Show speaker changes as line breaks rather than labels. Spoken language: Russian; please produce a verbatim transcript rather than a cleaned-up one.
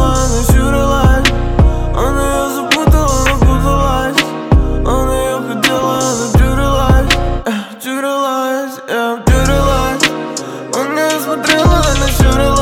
она чурилась. Он ее запутал, она путалась. Он ее хотел, она чурилась. Чурилась, yeah, чурилась. Он ее смотрел, она чурилась.